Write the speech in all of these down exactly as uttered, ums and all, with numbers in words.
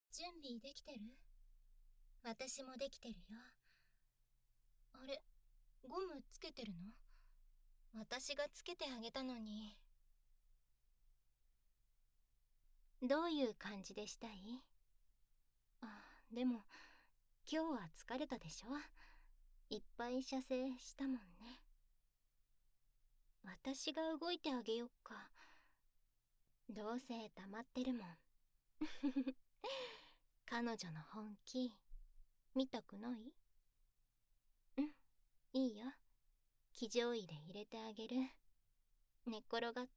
準備できてる？私もできてるよ。あれ、ゴムつけてるの？私がつけてあげたのに。どういう感じでしたい？あ、でも今日は疲れたでしょ？いっぱい射精したもんね。私が動いてあげよっか。どうせ黙ってるもん。彼女の本気見たくない？うん、いいよ。騎乗位で入れてあげる。寝っ転がって。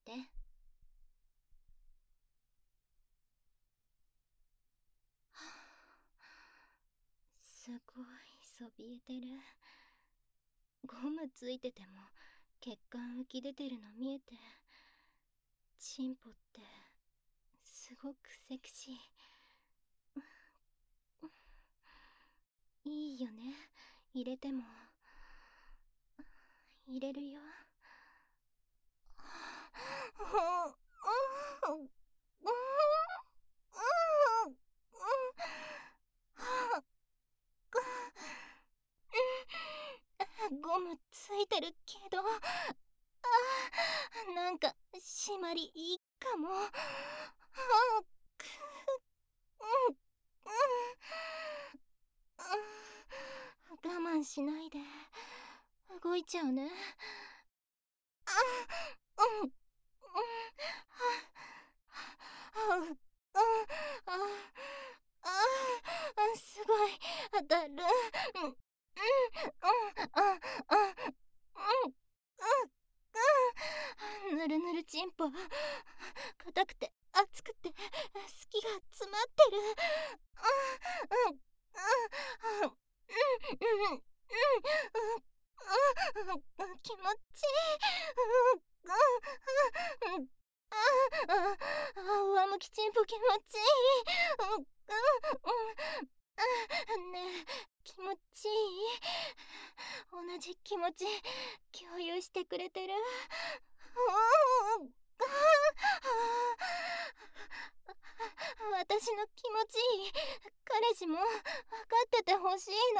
すごいそびえてる。ゴムついてても血管浮き出てるの見えて、チンポってすごくセクシー。いいよね、入れても。入れるよ。ゴムついてるけど、あー、なんか締まりいいかも。あくうんうん、我慢しないで、動いちゃうね。あうんうんあうんああすごい当たる。うんうんうんああうんうんぬるぬるチンポ、硬くて熱くて隙が詰まってる。うんうんうんうんうんうんうん気持ちいい。うんうんうんあああ上向きチンポ気持ちいい。うんうんうんねえ気持ちいい？同じ気持ち共有してくれてる？うん私の気持ちいい彼氏も分かっててほしいの。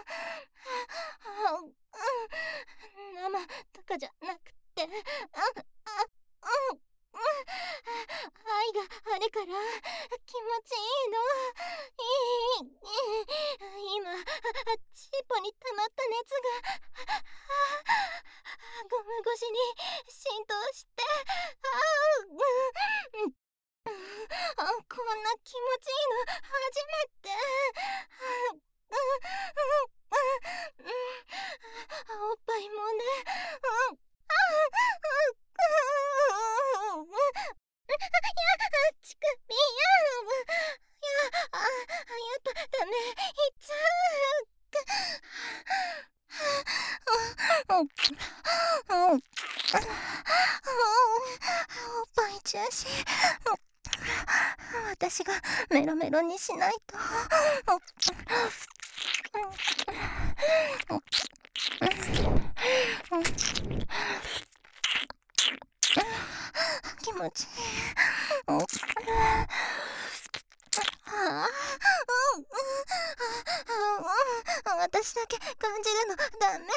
生とかじゃなくて、ああうん愛があるから気持ちいいの。いい今チーポに溜まった熱がゴム越しに浸透して、あうんあこんな気持ちいいの初めて。おっぱいもね。うん乳首ややあやっぱダメいっちゃう。おっぱい中止。私がメロメロにしないと。気持ちいい。ああ私だけ感じるのダメ。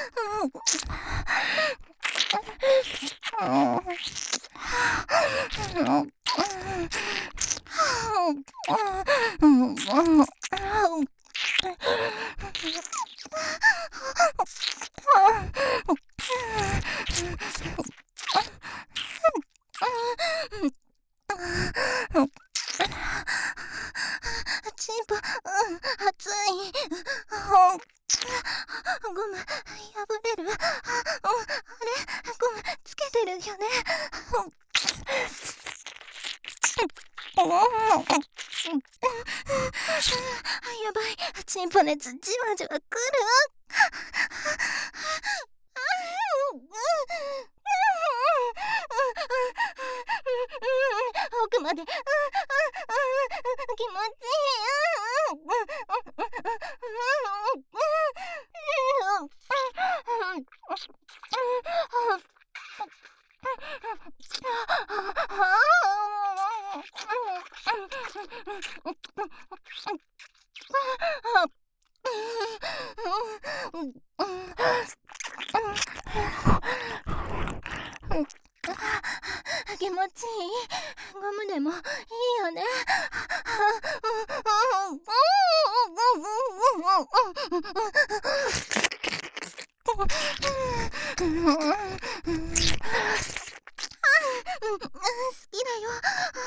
チンポ、うん、熱い。ゴム破れる。あれゴムつけてるよね。やばい、チンポ熱じわじわくる。奥まで気持ちいい。 気持ちいい。ゴムでもいいよね。好きだよ。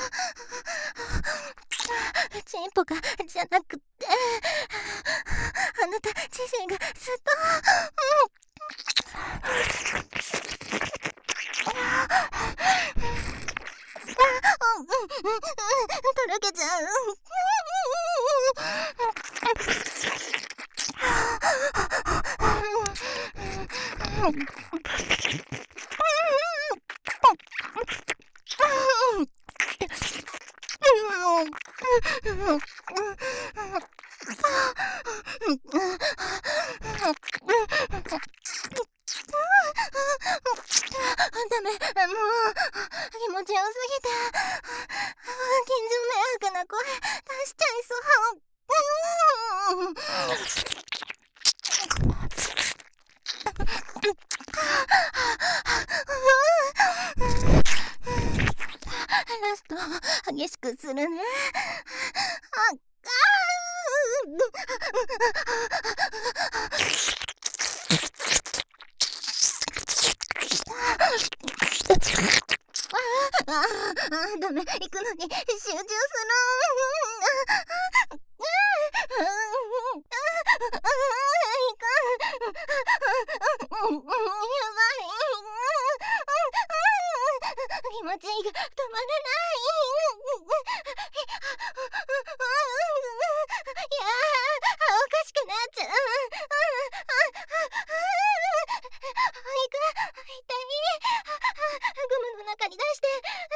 チンポがじゃなくて、あなた自身がずっと、とろけちゃう。ダメ、もう気持ちよすぎて近所迷惑な声出しちゃいそう。ラスト激しくするね。あっああ、ダメ、行くのに集中する。やばい。気持ちいいが止まらない。いやー、おかしくなっちゃう。痛い。ゴムの中に出して。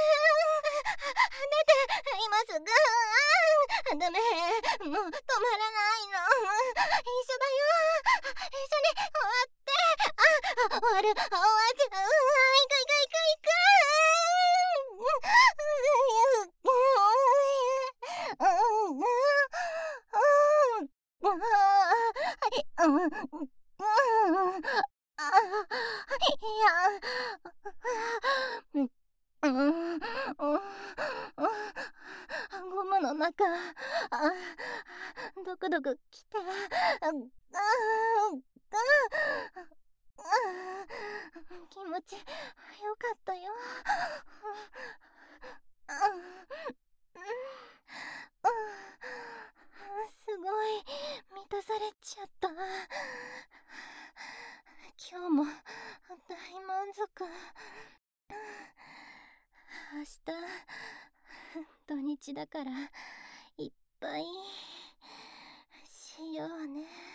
出て、今すぐ。ダメ、もう止まらないの。一緒だよ。一緒に終わって。あ、終わる、終わっちゃう。行く行く行く行く。いや、うん、ゴムの中、あ、ドクドクきて、あ、気持ちよかったよ。すごい満たされちゃった。今日も大満足。明日土日だからいっぱいしようね。